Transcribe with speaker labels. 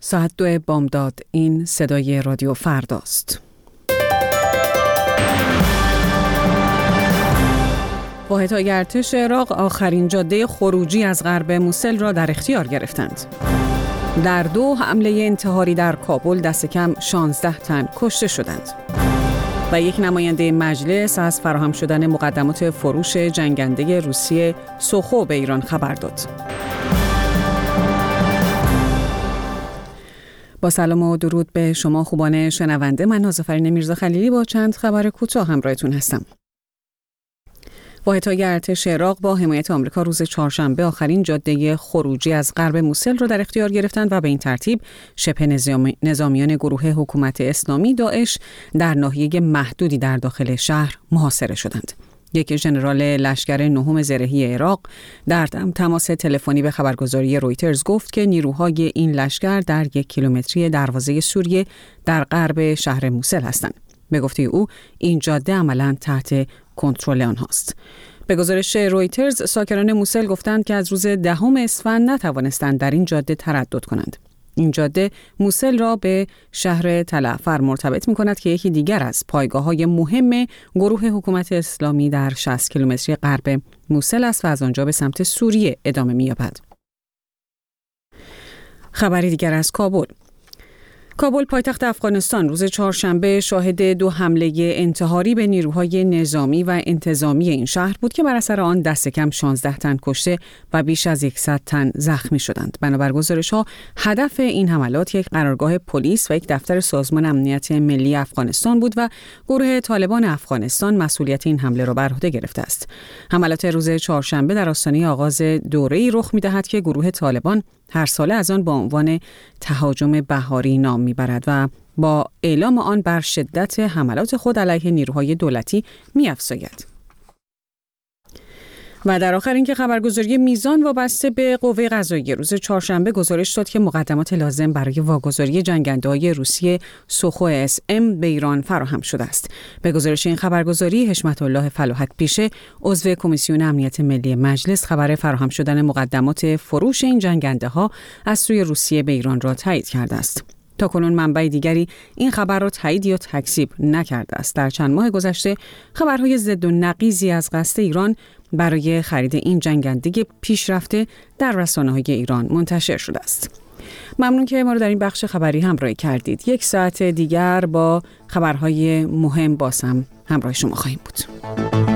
Speaker 1: ساعت 2 بامداد. این صدای رادیو فرداست. واحدهای ارتش عراق آخرین جاده خروجی از غرب موسل را در اختیار گرفتند. در 2 حمله انتحاری در کابل دست کم 16 تن کشته شدند. و یک نماینده مجلس از فراهم شدن مقدمات فروش جنگنده روسیه سوخو به ایران خبر داد. با سلام و درود به شما خوبان شنونده، من نازافرین میرزا خلیلی با چند خبر کوتاه همراهتون هستم. واحدهای ارتش عراق با حمایت آمریکا روز چهارشنبه آخرین جاده خروجی از غرب موسل را در اختیار گرفتند و به این ترتیب شبه نظامیان گروه حکومت اسلامی داعش در ناحیه محدودی در داخل شهر محاصره شدند. یک ژنرال لشکر نهم زرهی عراق در تماس تلفنی به خبرگزاری رویترز گفت که نیروهای این لشکر در 1 کیلومتری دروازه سوریه در غرب شهر موسل هستند. به گفته او این جاده عملاً تحت کنترل آنهاست. به گزارش رویترز ساکنان موسل گفتند که از روز 10 اسفند نتوانستند در این جاده تردد کنند. این جاده موسل را به شهر تلعفر مرتبط می‌کند که یکی دیگر از پایگاه‌های مهم گروه حکومت اسلامی در 60 کیلومتری غرب موسل است و از آنجا به سمت سوریه ادامه می‌یابد. خبری دیگر از کابل. کابل پایتخت افغانستان روز چهارشنبه شاهد 2 حمله انتحاری به نیروهای نظامی و انتظامی این شهر بود که بر اثر آن دست کم 16 تن کشته و بیش از 100 تن زخمی شدند. بنابر گزارش‌ها هدف این حملات یک قرارگاه پلیس و یک دفتر سازمان امنیت ملی افغانستان بود و گروه طالبان افغانستان مسئولیت این حمله را بر عهده گرفته است. حملات روز چهارشنبه در آستانه آغاز دوره‌ای رخ می‌دهد که گروه طالبان هر ساله از آن با عنوان تهاجم بهاری نام میبرد و با اعلام آن بر شدت حملات خود علیه نیروهای دولتی می‌افزاید. و در آخر اینکه خبرگزاری میزان وابسته به قوه قضاییه روز چهارشنبه گزارش داد که مقدمات لازم برای واگذاری جنگنده‌های روسیه سوخو SM به ایران فراهم شده است. به گزارش این خبرگزاری حشمت الله فلاحت پیشه عضو کمیسیون امنیت ملی مجلس خبر فراهم شدن مقدمات فروش این جنگنده‌ها از سوی روسیه به ایران را تایید کرده است. تاکنون منبع دیگری این خبر را تایید یا تکذیب نکرده است. در چند ماه گذشته خبرهای ضد و نقیضی از قصد ایران برای خرید این جنگنده پیشرفته در رسانه‌های ایران منتشر شده است. ممنون که ما رو در این بخش خبری همراهی کردید. 1 ساعت دیگر با خبرهای مهم بازم همراه شما خواهیم بود.